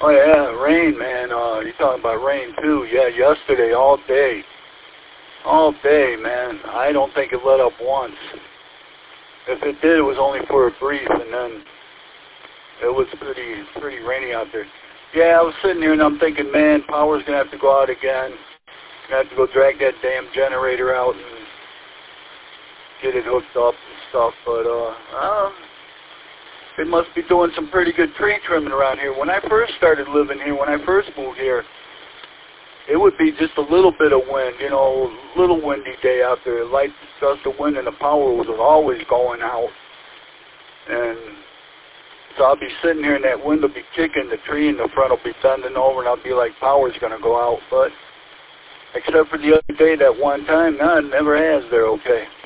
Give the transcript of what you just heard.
Oh yeah, rain, man. You talking about rain too? Yeah, yesterday all day, man. I don't think it let up once. If it did, it was only for a brief, and then it was pretty rainy out there. Yeah, I was sitting here and I'm thinking, man, power's gonna have to go out again. Gonna have to go drag that damn generator out and get it hooked up and stuff. But they must be doing some pretty good tree trimming around here. When I first started living here, when I first moved here, it would be just a little bit of wind, you know, a little windy day out there. Light gust of wind and the power was always going out. And so I'll be sitting here and that wind will be kicking, the tree in the front will be bending over, and I'll be like, power's going to go out. But except for the other day, that one time, no, it never has. They're okay.